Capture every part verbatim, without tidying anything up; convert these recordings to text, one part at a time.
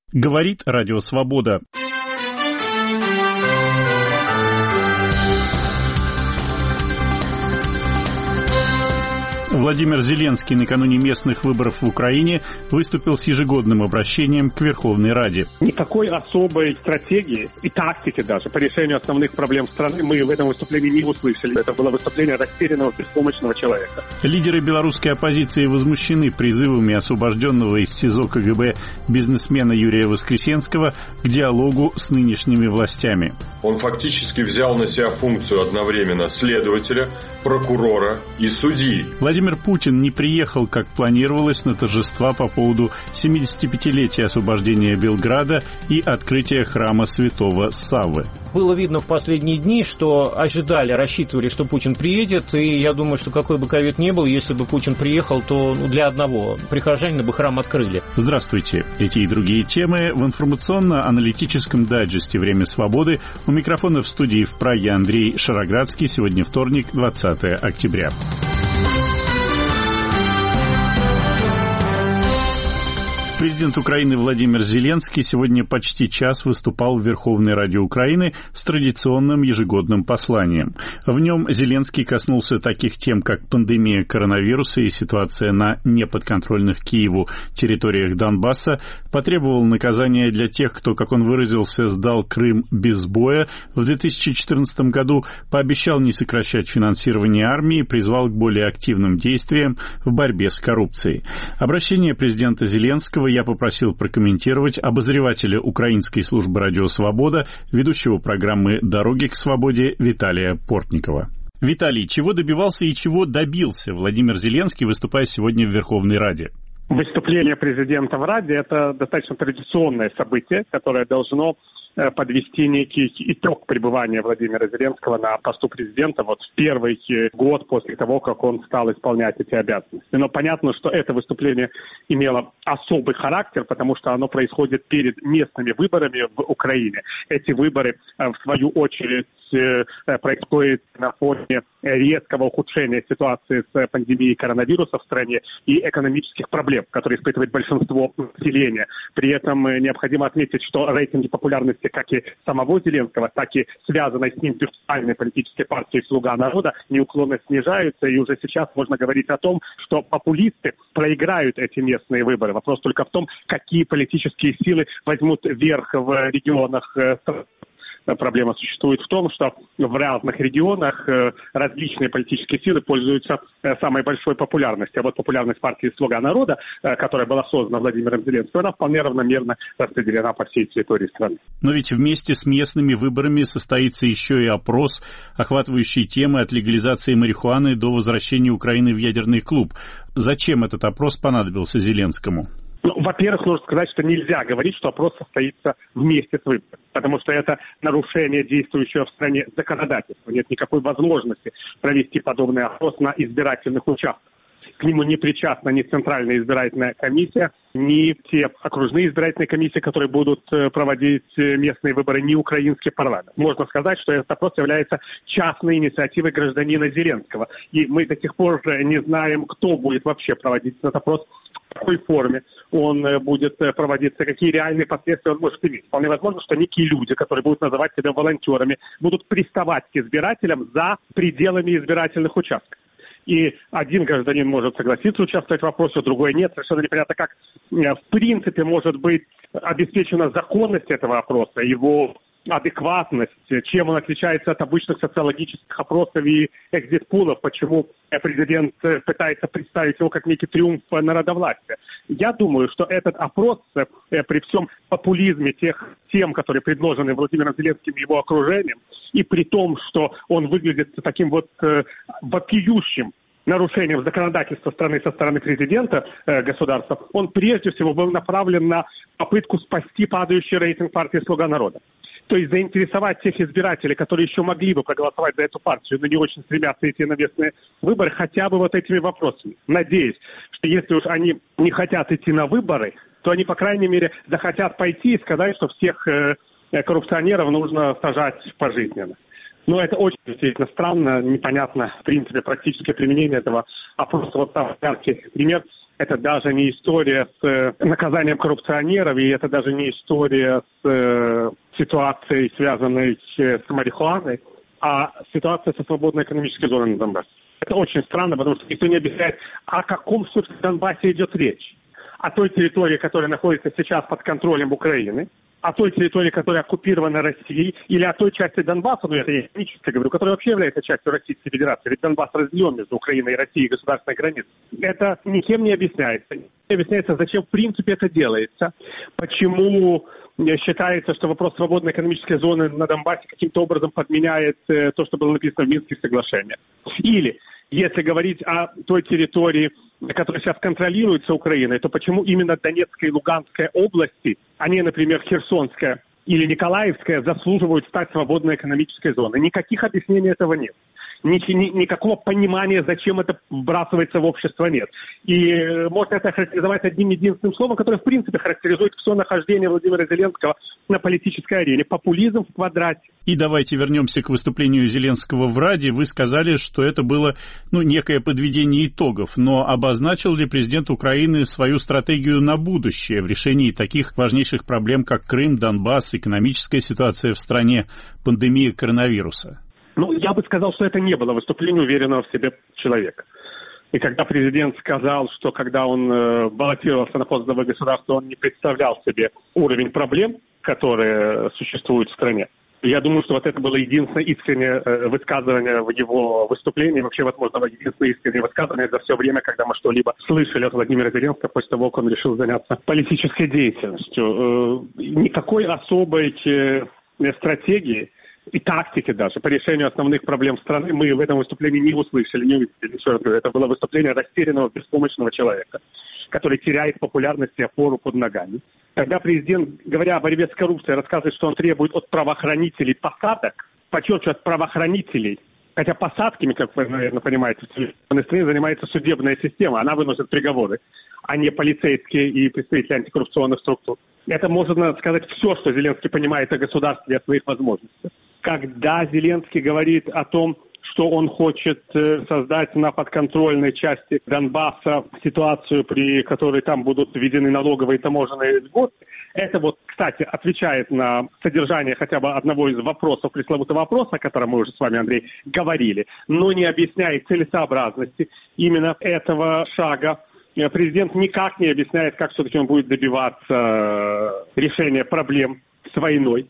Говорит Радио Свобода. Владимир Зеленский накануне местных выборов в Украине выступил с ежегодным обращением к Верховной Раде. Никакой особой стратегии и тактики даже по решению основных проблем страны мы в этом выступлении не услышали. Это было выступление растерянного, беспомощного человека. Лидеры белорусской оппозиции возмущены призывами освобожденного из СИЗО КГБ бизнесмена Юрия Воскресенского к диалогу с нынешними властями. Он фактически взял на себя функцию одновременно следователя, прокурора и судьи. Владимир Путин не приехал, как планировалось, на торжества по поводу семидесятипятилетия освобождения Белграда и открытия храма святого Саввы. Было видно в последние дни, что ожидали, рассчитывали, что Путин приедет, и я думаю, что какой бы ковид ни был, если бы Путин приехал, то для одного прихожанина бы храм открыли. Здравствуйте. Эти и другие темы в информационно-аналитическом дайджесте «Время свободы». У микрофона в студии в Праге Андрей Шароградский. Сегодня вторник, двадцатое октября. Президент Украины Владимир Зеленский сегодня почти час выступал в Верховной Раде Украины с традиционным ежегодным посланием. В нем Зеленский коснулся таких тем, как пандемия коронавируса и ситуация на неподконтрольных Киеву территориях Донбасса, потребовал наказания для тех, кто, как он выразился, сдал Крым без боя в две тысячи четырнадцатом году, пообещал не сокращать финансирование армии и призвал к более активным действиям в борьбе с коррупцией. Обращение президента Зеленского я попросил прокомментировать обозревателя Украинской службы «Радио Свобода», ведущего программы «Дороги к свободе» Виталия Портникова. Виталий, чего добивался и чего добился Владимир Зеленский, выступая сегодня в Верховной Раде? Выступление президента в Раде – это достаточно традиционное событие, которое должно подвести некий итог пребывания Владимира Зеленского на посту президента вот в первый год после того, как он стал исполнять эти обязанности. Но понятно, что это выступление имело особый характер, потому что оно происходит перед местными выборами в Украине. Эти выборы, в свою очередь, происходят на фоне резкого ухудшения ситуации с пандемией коронавируса в стране и экономических проблем, которые испытывает большинство населения. При этом необходимо отметить, что рейтинги популярности как и самого Зеленского, так и связанной с ним виртуальной политической партии «Слуга народа» неуклонно снижаются, и уже сейчас можно говорить о том, что популисты проиграют эти местные выборы. Вопрос только в том, какие политические силы возьмут верх в регионах страны. Проблема существует в том, что в разных регионах различные политические силы пользуются самой большой популярностью. А вот популярность партии «Слуга народа», которая была создана Владимиром Зеленским, она вполне равномерно распределена по всей территории страны. Но ведь вместе с местными выборами состоится еще и опрос, охватывающий темы от легализации марихуаны до возвращения Украины в ядерный клуб. Зачем этот опрос понадобился Зеленскому? Ну, во-первых, нужно сказать, что нельзя говорить, что опрос состоится вместе с выборами, потому что это нарушение действующего в стране законодательства. Нет никакой возможности провести подобный опрос на избирательных участках. К нему не причастна ни Центральная избирательная комиссия, ни те окружные избирательные комиссии, которые будут проводить местные выборы, ни украинский парламент. Можно сказать, что этот опрос является частной инициативой гражданина Зеленского. И мы до сих пор не знаем, кто будет вообще проводить этот опрос, в какой форме он будет проводиться, какие реальные последствия он может иметь. Вполне возможно, что некие люди, которые будут называть себя волонтерами, будут приставать к избирателям за пределами избирательных участков. И один гражданин может согласиться участвовать в вопросе, другой нет. Совершенно непонятно, как в принципе может быть обеспечена законность этого опроса, его адекватность, чем он отличается от обычных социологических опросов и экзит-пулов, почему президент пытается представить его как некий триумф народовластия. Я думаю, что этот опрос при всем популизме тех тем, которые предложены Владимиром Зеленским и его окружением, и при том, что он выглядит таким вот вопиющим нарушением законодательства страны со стороны президента э, государства, он прежде всего был направлен на попытку спасти падающий рейтинг партии «Слуга народа». То есть заинтересовать тех избирателей, которые еще могли бы проголосовать за эту партию, но не очень стремятся идти на местные выборы, хотя бы вот этими вопросами. Надеюсь, что если уж они не хотят идти на выборы, то они, по крайней мере, захотят пойти и сказать, что всех э, коррупционеров нужно сажать пожизненно. Но это очень действительно странно, непонятно, в принципе, практическое применение этого опроса. Вот там яркий пример. Это даже не история с наказанием коррупционеров, и это даже не история с ситуацией, связанной с марихуаной, а ситуация со свободной экономической зоной на Донбассе. Это очень странно, потому что никто не объясняет, о каком, собственно, Донбассе идет речь. О той территории, которая находится сейчас под контролем Украины, о той территории, которая оккупирована Россией, или о той части Донбасса, ну это я этнически говорю, которая вообще является частью Российской Федерации. Ведь Донбасс разделен между Украиной и Россией государственной границей. Это никем не объясняется. Не объясняется, зачем в принципе это делается, почему считается, что вопрос свободной экономической зоны на Донбассе каким-то образом подменяет э, то, что было написано в Минских соглашениях. Или, если говорить о той территории, которая сейчас контролируется Украиной, то почему именно Донецкая и Луганская области, а не, например, Херсонская или Николаевская, заслуживают стать свободной экономической зоной? Никаких объяснений этого нет. Ни, ни, никакого понимания, зачем это вбрасывается в общество, нет. И можно это характеризовать одним единственным словом, которое, в принципе, характеризует все нахождение Владимира Зеленского на политической арене. Популизм в квадрате. И давайте вернемся к выступлению Зеленского в Раде. Вы сказали, что это было, ну, некое подведение итогов. Но обозначил ли президент Украины свою стратегию на будущее в решении таких важнейших проблем, как Крым, Донбасс, экономическая ситуация в стране, пандемия коронавируса? Ну, я бы сказал, что это не было выступление уверенного в себе человека. И когда президент сказал, что когда он э, баллотировался на пост главы государства, он не представлял себе уровень проблем, которые существуют в стране, я думаю, что вот это было единственное искреннее э, высказывание в его выступлении, вообще, возможно, единственное искреннее высказывание за все время, когда мы что-либо слышали от Владимира Зеленского после того, как он решил заняться политической деятельностью. Э, никакой особой э, стратегии и тактики даже по решению основных проблем страны мы в этом выступлении не услышали, не увидели. Еще раз говорю, это было выступление растерянного, беспомощного человека, который теряет популярность и опору под ногами. Когда президент, говоря о борьбе с коррупцией, рассказывает, что он требует от правоохранителей посадок, подчеркивает, от правоохранителей, хотя посадками, как вы, наверное, понимаете, в цивилизованной стране занимается судебная система, она выносит приговоры, а не полицейские и представители антикоррупционных структур. Это можно сказать все, что Зеленский понимает о государстве и о своих возможностях. Когда Зеленский говорит о том, что он хочет создать на подконтрольной части Донбасса ситуацию, при которой там будут введены налоговые и таможенные льготы, это вот, кстати, отвечает на содержание хотя бы одного из вопросов, пресловутого вопроса, о котором мы уже с вами, Андрей, говорили, но не объясняет целесообразности именно этого шага. Президент никак не объясняет, как все-таки он будет добиваться решения проблем с войной.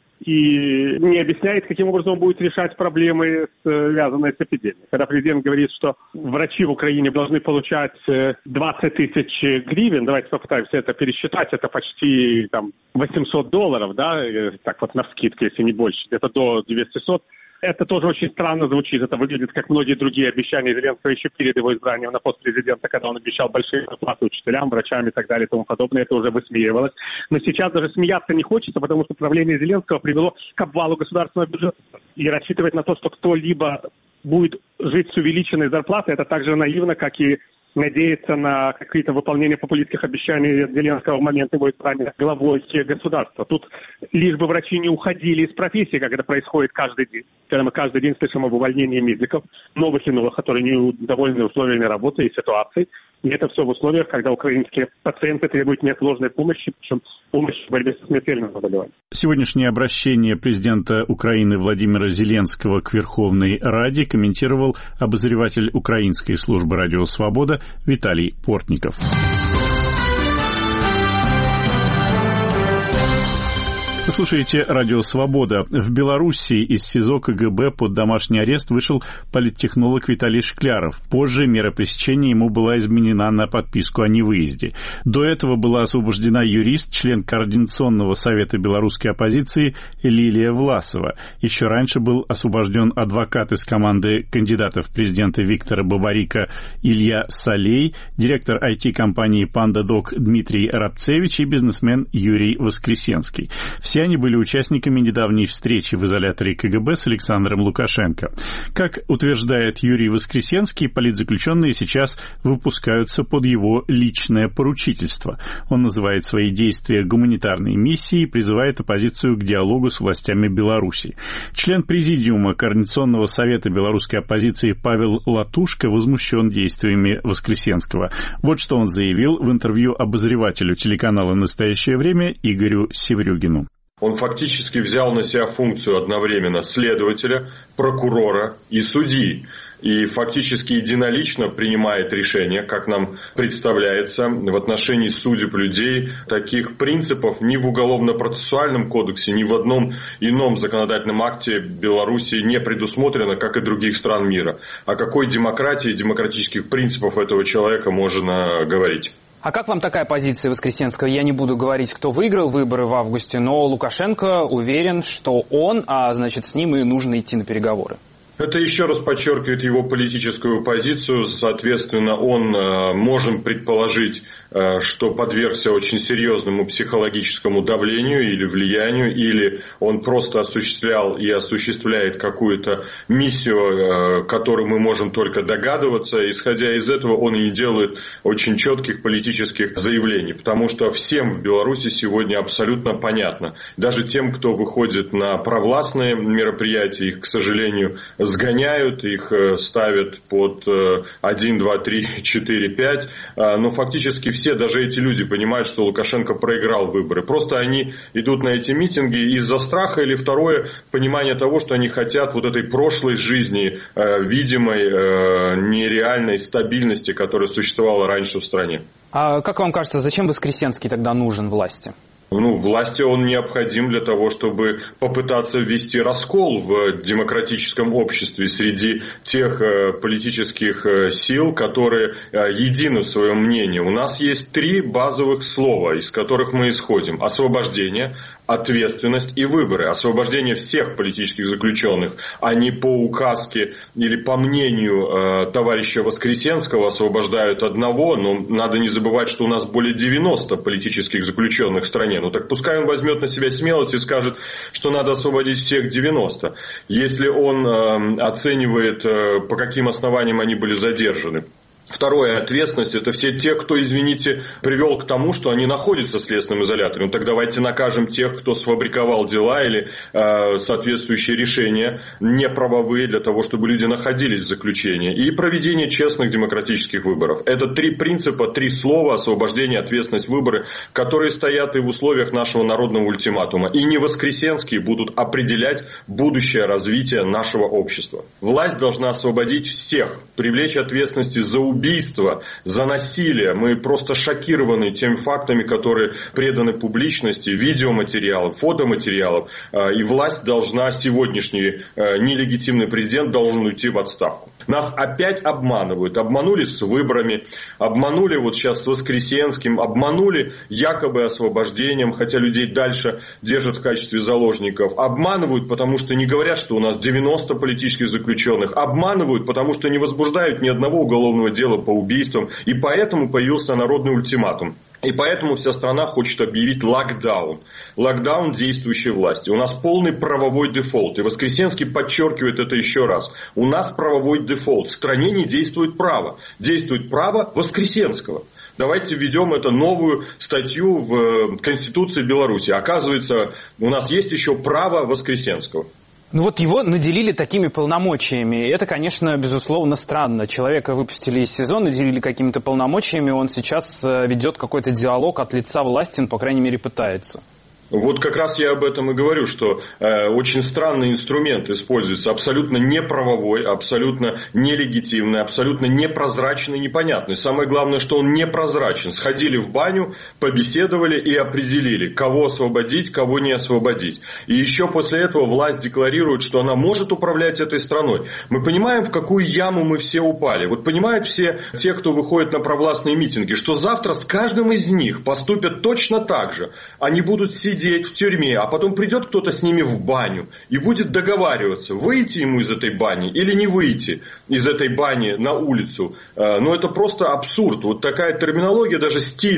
И не объясняет, каким образом он будет решать проблемы, связанные с эпидемией. Когда президент говорит, что врачи в Украине должны получать двадцать тысяч гривен, давайте попытаемся это пересчитать, это почти там, восемьсот долларов, да, так вот навскидку, если не больше, где-то до девятисот. Это тоже очень странно звучит. Это выглядит, как многие другие обещания Зеленского еще перед его избранием на пост президента, когда он обещал большие зарплаты учителям, врачам и так далее и тому подобное. Это уже высмеивалось. Но сейчас даже смеяться не хочется, потому что правление Зеленского привело к обвалу государственного бюджета. И рассчитывать на то, что кто-либо будет жить с увеличенной зарплатой, это так же наивно, как и надеяться на какие-то выполнения популистских обещаний Зеленского в момент его избрания главой государства. Тут лишь бы врачи не уходили из профессии, как это происходит каждый день. Когда мы каждый день слышим об увольнении медиков, новых и новых, которые недовольны условиями работы и ситуации. И это все в условиях, когда украинские пациенты требуют неотложной помощи, причем помощи в борьбе со смертельным заболеванием. Сегодняшнее обращение президента Украины Владимира Зеленского к Верховной Раде комментировал обозреватель Украинской службы «Радио Свобода» Виталий Портников. Вы слушаете «Радио Свобода». В Белоруссии из СИЗО КГБ под домашний арест вышел политтехнолог Виталий Шкляров. Позже мера пресечения ему была изменена на подписку о невыезде. До этого была освобождена юрист, член Координационного совета белорусской оппозиции Лилия Власова. Еще раньше был освобожден адвокат из команды кандидатов в президенты Виктора Бабарика Илья Салей, директор ай ти-компании «Панда Док» Дмитрий Рабцевич и бизнесмен Юрий Воскресенский. Все Все они были участниками недавней встречи в изоляторе ка гэ бэ с Александром Лукашенко. Как утверждает Юрий Воскресенский, политзаключенные сейчас выпускаются под его личное поручительство. Он называет свои действия гуманитарной миссией и призывает оппозицию к диалогу с властями Беларуси. Член президиума Координационного совета белорусской оппозиции Павел Латушко возмущен действиями Воскресенского. Вот что он заявил в интервью обозревателю телеканала «Настоящее время» Игорю Севрюгину. Он фактически взял на себя функцию одновременно следователя, прокурора и судьи. И фактически единолично принимает решения, как нам представляется, в отношении судеб людей. Таких принципов ни в Уголовно-процессуальном кодексе, ни в одном ином законодательном акте Беларуси не предусмотрено, как и других стран мира. О какой демократии, демократических принципах этого человека можно говорить? А как вам такая позиция Воскресенского? Я не буду говорить, кто выиграл выборы в августе, но Лукашенко уверен, что он, а значит с ним и нужно идти на переговоры. Это еще раз подчеркивает его политическую позицию. Соответственно, он, можем предположить, что подвергся очень серьезному психологическому давлению или влиянию, или он просто осуществлял и осуществляет какую-то миссию, которую мы можем только догадываться. Исходя из этого, он и не делает очень четких политических заявлений, потому что всем в Беларуси сегодня абсолютно понятно. Даже тем, кто выходит на провластные мероприятия, их, к сожалению, сгоняют, их ставят под один, два, три, четыре, пять, но фактически все, даже эти люди, понимают, что Лукашенко проиграл выборы. Просто они идут на эти митинги из-за страха или второе, понимание того, что они хотят вот этой прошлой жизни, видимой, нереальной стабильности, которая существовала раньше в стране. А как вам кажется, зачем Воскресенский тогда нужен власти? Ну, власти он необходим для того, чтобы попытаться ввести раскол в демократическом обществе среди тех э, политических э, сил, которые э, едины в своем мнении. У нас есть три базовых слова, из которых мы исходим. Освобождение, ответственность и выборы. Освобождение всех политических заключенных, а не по указке или по мнению э, товарища Воскресенского освобождают одного, но надо не забывать, что у нас более девяноста политических заключенных в стране. Ну так пускай он возьмет на себя смелость и скажет, что надо освободить всех девяноста. Если он э, оценивает, э, по каким основаниям они были задержаны. Второе, ответственность, это все те, кто, извините, привел к тому, что они находятся в следственном изоляторе. Ну так давайте накажем тех, кто сфабриковал дела или э, соответствующие решения неправовые для того, чтобы люди находились в заключении. И проведение честных демократических выборов. Это три принципа, три слова: освобождение, ответственность, выборы, которые стоят и в условиях нашего народного ультиматума. И не Воскресенские будут определять будущее развитие нашего общества. Власть должна освободить всех, привлечь ответственности за убийство. Убийства, за насилие. Мы просто шокированы теми фактами, которые преданы публичности, видеоматериалов, фотоматериалов. И власть должна, сегодняшний нелегитимный президент должен уйти в отставку. Нас опять обманывают. Обманули с выборами, обманули вот сейчас с Воскресенским, обманули якобы освобождением, хотя людей дальше держат в качестве заложников. Обманывают, потому что не говорят, что у нас девяносто политических заключенных. Обманывают, потому что не возбуждают ни одного уголовного дела по убийствам, и поэтому появился народный ультиматум. И поэтому вся страна хочет объявить локдаун. Локдаун действующей власти. У нас полный правовой дефолт. И Воскресенский подчеркивает это еще раз. У нас правовой дефолт. В стране не действует право. Действует право Воскресенского. Давайте введем эту новую статью в Конституции Беларуси. Оказывается, у нас есть еще право Воскресенского. Ну вот его наделили такими полномочиями. Это, конечно, безусловно, странно. Человека выпустили из СИЗО, наделили какими-то полномочиями, он сейчас ведет какой-то диалог от лица власти, он, по крайней мере, пытается. Вот как раз я об этом и говорю, что э, очень странный инструмент используется, абсолютно неправовой, абсолютно нелегитимный, абсолютно непрозрачный, непонятный. Самое главное, что он непрозрачен. Сходили в баню, побеседовали и определили, кого освободить, кого не освободить. И еще после этого власть декларирует, что она может управлять этой страной. Мы понимаем, в какую яму мы все упали. Вот понимают все те, кто выходит на провластные митинги, что завтра с каждым из них поступят точно так же. Они будут сидеть в тюрьме, а потом придет кто-то с ними в баню и будет договариваться, выйти ему из этой бани или не выйти из этой бани на улицу. Ну, это просто абсурд. Вот такая терминология, даже стиль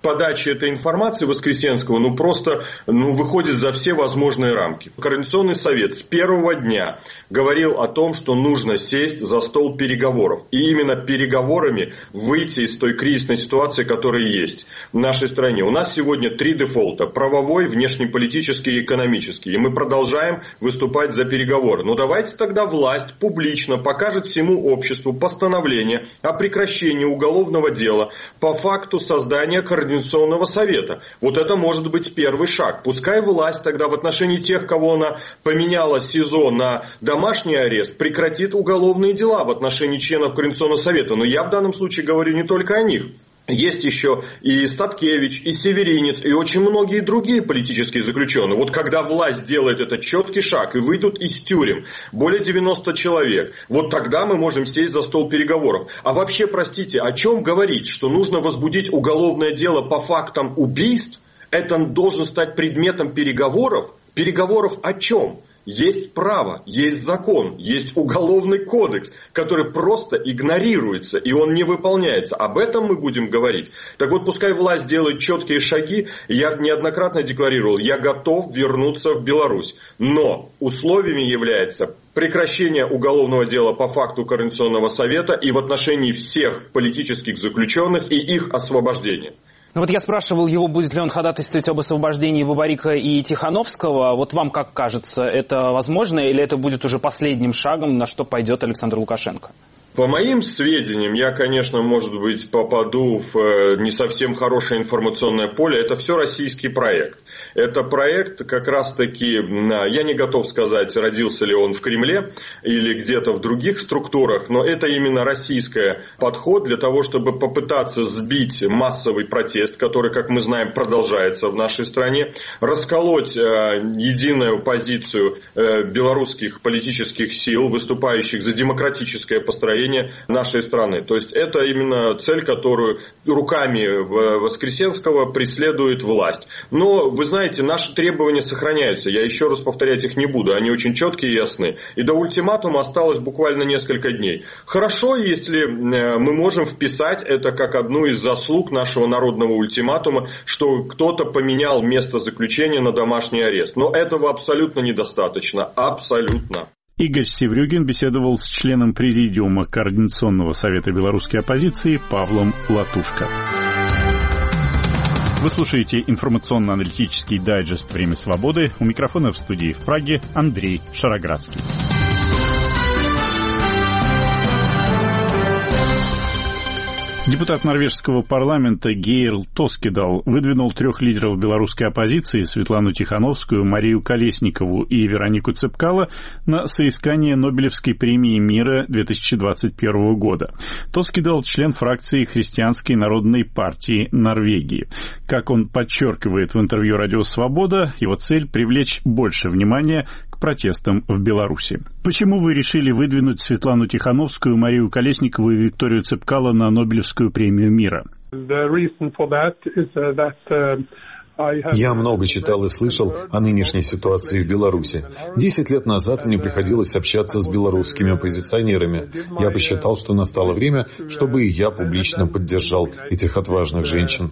подачи этой информации Воскресенского, ну, просто, ну, выходит за все возможные рамки. Координационный совет с первого дня говорил о том, что нужно сесть за стол переговоров. И именно переговорами выйти из той кризисной ситуации, которая есть в нашей стране. У нас сегодня три дефолта. Правовой, внешнеполитический и экономический. И мы продолжаем выступать за переговоры. Ну, давайте тогда власть публично покажет всему обществу постановление о прекращении уголовного дела по факту создания Координационного совета. Вот это может быть первый шаг. Пускай власть тогда в отношении тех, кого она поменяла СИЗО на домашний арест, прекратит уголовные дела в отношении членов Координационного совета. Но я в данном случае говорю не только о них. Есть еще и Статкевич, и Северинец, и очень многие другие политические заключенные. Вот когда власть делает этот четкий шаг и выйдут из тюрем более девяноста человек, вот тогда мы можем сесть за стол переговоров. А вообще, простите, о чем говорить, что нужно возбудить уголовное дело по фактам убийств? Это должен стать предметом переговоров? Переговоров о чем? Есть право, есть закон, есть уголовный кодекс, который просто игнорируется, и он не выполняется. Об этом мы будем говорить. Так вот, пускай власть делает четкие шаги. Я неоднократно декларировал, я готов вернуться в Беларусь. Но условиями является прекращение уголовного дела по факту Координационного совета и в отношении всех политических заключенных и их освобождения. Ну вот я спрашивал его, будет ли он ходатайствовать об освобождении Бабарика и Тихановского. Вот вам как кажется, это возможно или это будет уже последним шагом, на что пойдет Александр Лукашенко? По моим сведениям, я, конечно, может быть, попаду в не совсем хорошее информационное поле. Это все российский проект. Это проект как раз-таки, я не готов сказать, родился ли он в Кремле или где-то в других структурах, но это именно российский подход для того, чтобы попытаться сбить массовый протест, который, как мы знаем, продолжается в нашей стране, расколоть э, единую позицию э, белорусских политических сил, выступающих за демократическое построение нашей страны. То есть это именно цель, которую руками Воскресенского преследует власть. Но, вы знаете, наши требования сохраняются. Я еще раз повторять их не буду. Они очень четкие и ясны. И до ультиматума осталось буквально несколько дней. Хорошо, если мы можем вписать это как одну из заслуг нашего народного ультиматума, что кто-то поменял место заключения на домашний арест. Но этого абсолютно недостаточно. Абсолютно. Игорь Севрюгин беседовал с членом Президиума Координационного совета белорусской оппозиции Павлом Латушко. Вы слушаете информационно-аналитический дайджест «Время свободы». У микрофона в студии в Праге Андрей Шароградский. Депутат норвежского парламента Гейрл Тоскедал выдвинул трех лидеров белорусской оппозиции Светлану Тихановскую, Марию Колесникову и Веронику Цепкало на соискание Нобелевской премии мира две тысячи двадцать первого года. Тоскедал – член фракции Христианской народной партии Норвегии. Как он подчеркивает в интервью «Радио Свобода», его цель – привлечь больше внимания к протестам в Беларуси. Почему вы решили выдвинуть Светлану Тихановскую, Марию Колесникову и Викторию Цепкало на Нобелевскую премию мира? Я много читал и слышал о нынешней ситуации в Беларуси. Десять лет назад мне приходилось общаться с белорусскими оппозиционерами. Я посчитал, что настало время, чтобы и я публично поддержал этих отважных женщин.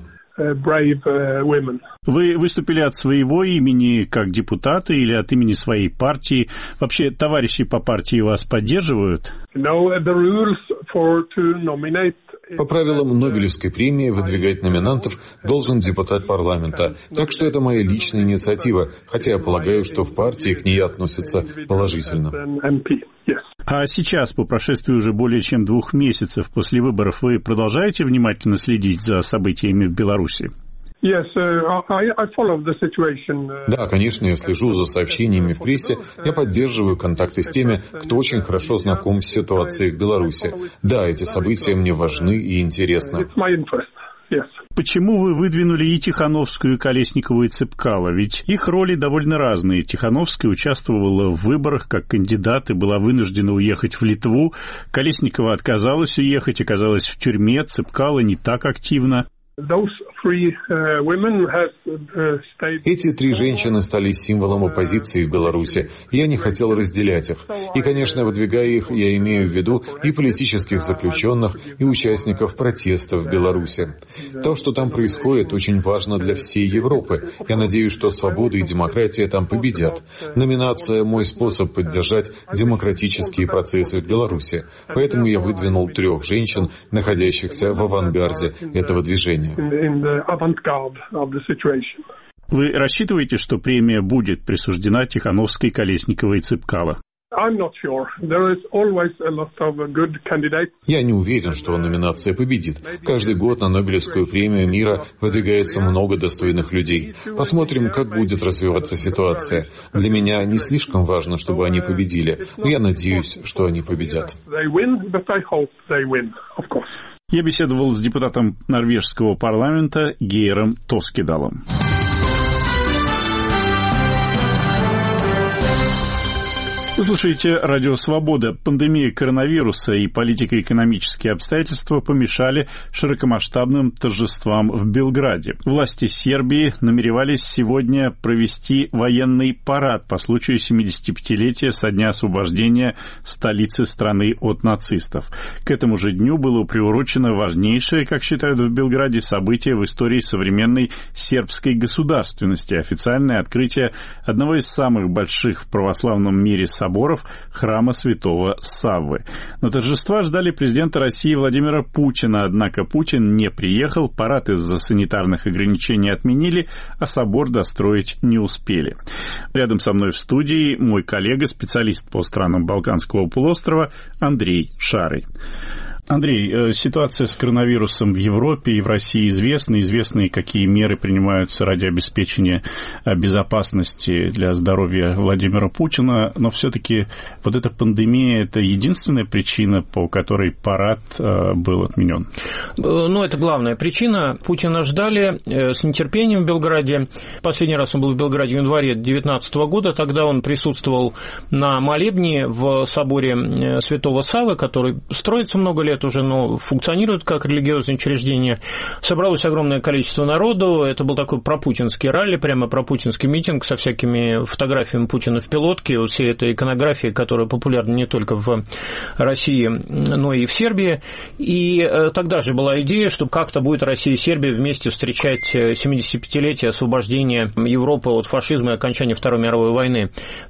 Вы выступили от своего имени как депутаты или от имени своей партии? Вообще, товарищи по партии вас поддерживают? По правилам Нобелевской премии выдвигать номинантов должен депутат парламента. Так что это моя личная инициатива, хотя я полагаю, что в партии к ней относятся положительно. А сейчас, по прошествии уже более чем двух месяцев после выборов, вы продолжаете внимательно следить за событиями в Беларуси? Да, конечно, я слежу за сообщениями в прессе, я поддерживаю контакты с теми, кто очень хорошо знаком с ситуацией в Беларуси. Да, эти события мне важны и интересны. Почему вы выдвинули и Тихановскую, и Колесникову, и Цепкало? Ведь их роли довольно разные. Тихановская участвовала в выборах как кандидат и была вынуждена уехать в Литву. Колесникова отказалась уехать, оказалась в тюрьме. Цепкало не так активно. Эти три женщины стали символом оппозиции в Беларуси. Я не хотел разделять их. И, конечно, выдвигая их, я имею в виду и политических заключенных, и участников протеста в Беларуси. То, что там происходит, очень важно для всей Европы. Я надеюсь, что свобода и демократия там победят. Номинация — мой способ поддержать демократические процессы в Беларуси. Поэтому я выдвинул трех женщин, находящихся в авангарде этого движения. Вы рассчитываете, что премия будет присуждена Тихановской, Колесниковой и Цыпкало? Я не уверен, что номинация победит. Каждый год на Нобелевскую премию мира выдвигается много достойных людей. Посмотрим, как будет развиваться ситуация. Для меня не слишком важно, чтобы они победили, но я надеюсь, что они победят. Я беседовал с депутатом норвежского парламента Гейром Тоскедалом. Вы слушаете «Радио Свобода». Пандемия коронавируса и политико-экономические обстоятельства помешали широкомасштабным торжествам в Белграде. Власти Сербии намеревались сегодня провести военный парад по случаю семидесятипятилетия со дня освобождения столицы страны от нацистов. К этому же дню было приурочено важнейшее, как считают в Белграде, событие в истории современной сербской государственности — официальное открытие одного из самых больших в православном мире событий соборов храма святого Саввы. На торжества ждали президента России Владимира Путина, однако Путин не приехал, парад из-за санитарных ограничений отменили, а собор достроить не успели. Рядом со мной в студии мой коллега, специалист по странам Балканского полуострова Андрей Шарый. Андрей, ситуация с коронавирусом в Европе и в России известна. Известны, какие меры принимаются ради обеспечения безопасности для здоровья Владимира Путина. Но все-таки вот эта пандемия – это единственная причина, по которой парад был отменен? Ну, это главная причина. Путина ждали с нетерпением в Белграде. Последний раз он был в Белграде в январе две тысячи девятнадцатого года. Тогда он присутствовал на молебне в соборе святого Саввы, который строится много лет уже, но функционирует как религиозное учреждение. Собралось огромное количество народу. Это был такой пропутинский ралли, прямо пропутинский митинг со всякими фотографиями Путина в пилотке, вот всей этой иконографии, которая популярна не только в России, но и в Сербии. И тогда же была идея, что как-то будет Россия и Сербия вместе встречать семидесятипятилетие освобождения Европы от фашизма и окончания Второй мировой войны.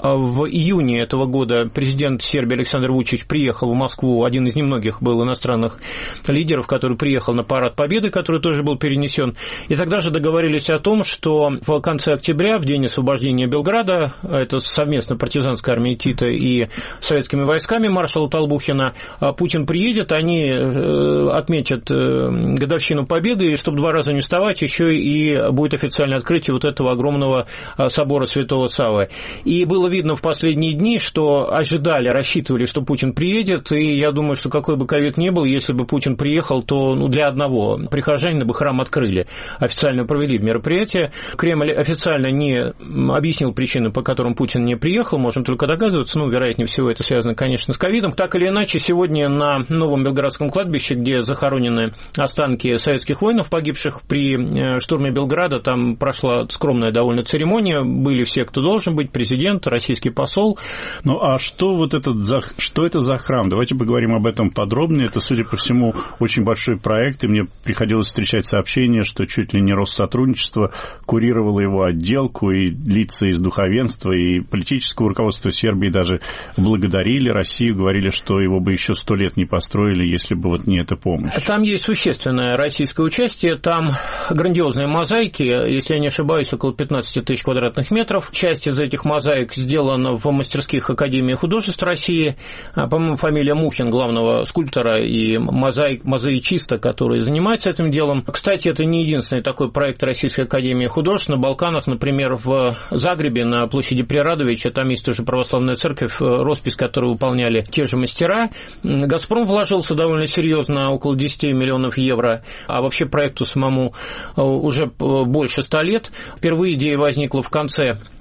В июне этого года президент Сербии Александр Вучич приехал в Москву. Один из немногих был иностранных лидеров, который приехал на парад Победы, который тоже был перенесен. И тогда же договорились о том, что в конце октября, в день освобождения Белграда, это совместно партизанской армией Тита и советскими войсками маршала Толбухина, Путин приедет, они отметят годовщину Победы, и чтобы два раза не вставать, еще и будет официальное открытие вот этого огромного собора Святого Саввы. И было видно в последние дни, что ожидали, рассчитывали, что Путин приедет, и я думаю, что какой бы ковид ни был, если бы Путин приехал, то ну, для одного прихожанина бы храм открыли, официально провели мероприятие. Кремль официально не объяснил причины, по которым Путин не приехал, можем только догадываться, ну, вероятнее всего, это связано, конечно, с ковидом. Так или иначе, сегодня на Новом Белградском кладбище, где захоронены останки советских воинов, погибших при штурме Белграда, там прошла скромная довольно церемония, были все, кто должен быть, президент, российский посол. Ну, а что вот этот, за... что это за храм? Давайте поговорим об этом подробнее. Это, судя по всему, очень большой проект, и мне приходилось встречать сообщения, что чуть ли не Россотрудничество курировало его отделку, и лица из духовенства, и политического руководства Сербии даже благодарили Россию, говорили, что его бы еще сто лет не построили, если бы вот не эта помощь. Там есть существенное российское участие, там грандиозные мозаики, если я не ошибаюсь, около пятнадцать тысяч квадратных метров. Часть из этих мозаик сделана в мастерских Академии художеств России. По-моему, фамилия Мухин, главного скульптора и мозаик, мозаичиста, который занимается этим делом. Кстати, это не единственный такой проект Российской Академии художеств. На Балканах, например, в Загребе, на площади Прерадовича, там есть тоже православная церковь, роспись, которую выполняли те же мастера. «Газпром» вложился довольно серьезно, около десять миллионов евро, а вообще проекту самому уже больше ста лет. Впервые идея возникла в конце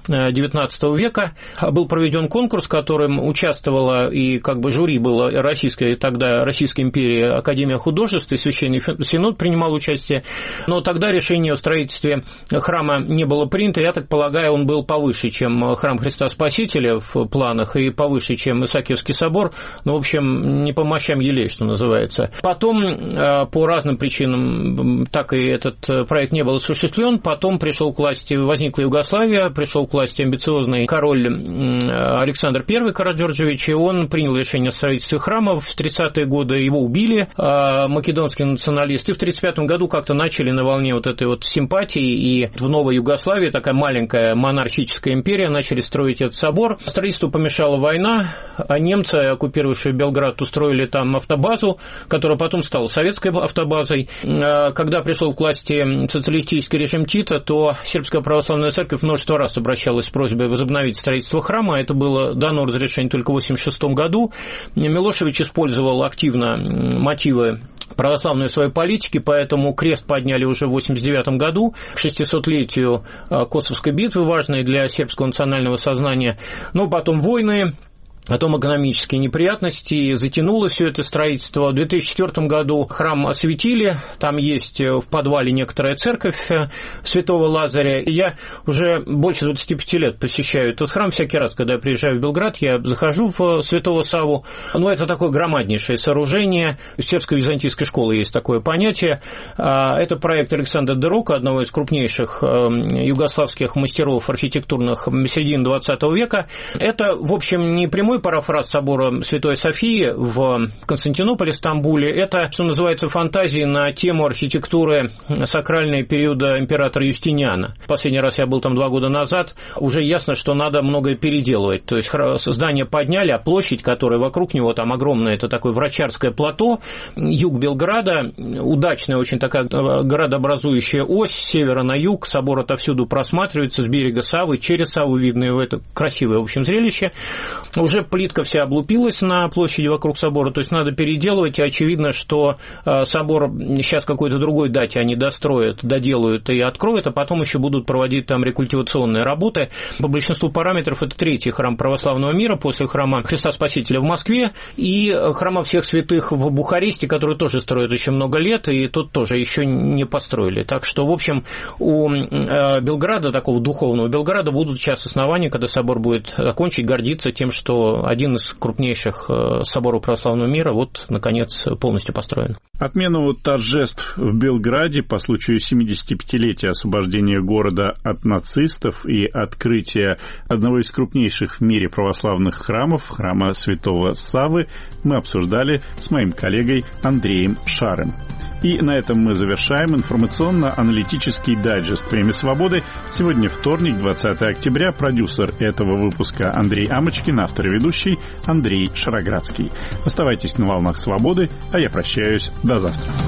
девятнадцатого века. Был проведен конкурс, в котором участвовала и как бы жюри было российское, тогда Российской империи, Академия художеств и Священный Синод принимал участие. Но тогда решение о строительстве храма не было принято. Я так полагаю, он был повыше, чем храм Христа Спасителя в планах и повыше, чем Исаакиевский собор. Ну, в общем, не по мощам елей, что называется. Потом, по разным причинам, так и этот проект не был осуществлен. Потом пришел к власти, возникла Югославия, пришел к власти амбициозный король Александр Первый Караджорджевич, и он принял решение о строительстве храма. В тридцатые годы его убили македонские националисты. И в тридцать пятом году как-то начали на волне вот этой вот симпатии, и в Новой Югославии, такая маленькая монархическая империя, начали строить этот собор. Строительству помешала война, а немцы, оккупировавшие Белград, устроили там автобазу, которая потом стала советской автобазой. Когда пришел к власти социалистический режим Тита, то Сербская православная церковь множество раз обращалась с просьбой возобновить строительство храма. Это было дано разрешение только в восемьдесят шестом году. Милошевич использовал активно мотивы православной своей политики, поэтому крест подняли уже в восемьдесят девятом году, к шестисотлетию Косовской битвы, важной для сербского национального сознания. Но потом войны, потом экономические неприятности, затянуло все это строительство. В две тысячи четвёртом году храм осветили, там есть в подвале некоторая церковь Святого Лазаря. И я уже больше двадцати пяти лет посещаю этот храм. Всякий раз, когда я приезжаю в Белград, я захожу в Святого Савву. Ну, это такое громаднейшее сооружение. В сербской византийской школе есть такое понятие. Это проект Александра Дерука, одного из крупнейших югославских мастеров архитектурных середины двадцатого века. Это, в общем, не прямой парафраз собора Святой Софии в Константинополе, Стамбуле. Это, что называется, фантазии на тему архитектуры сакральной периода императора Юстиниана. Последний раз я был там два года назад. Уже ясно, что надо многое переделывать. То есть здание подняли, а площадь, которая вокруг него там огромная, это такое врачарское плато. Юг Белграда, удачная очень такая городообразующая ось с севера на юг. Собор отовсюду просматривается, с берега Саввы, через Савву видно его. Это красивое, в общем, зрелище. Уже плитка вся облупилась на площади вокруг собора, то есть надо переделывать, и очевидно, что собор сейчас какой-то другой дате они достроят, доделают и откроют, а потом еще будут проводить там рекультивационные работы. По большинству параметров это третий храм православного мира после храма Христа Спасителя в Москве и храма всех святых в Бухаресте, который тоже строят очень много лет, и тут тоже еще не построили. Так что, в общем, у Белграда, такого духовного Белграда, будут сейчас основания, когда собор будет окончить, гордиться тем, что один из крупнейших соборов православного мира вот, наконец, полностью построен. Отмену торжеств в Белграде по случаю семидесятипятилетия освобождения города от нацистов и открытия одного из крупнейших в мире православных храмов, храма Святого Саввы, мы обсуждали с моим коллегой Андреем Шарым. И на этом мы завершаем информационно-аналитический дайджест «Время свободы». Сегодня вторник, двадцатое октября. Продюсер этого выпуска Андрей Амочкин, автор и ведущий Андрей Шароградский. Оставайтесь на волнах свободы, а я прощаюсь. До завтра.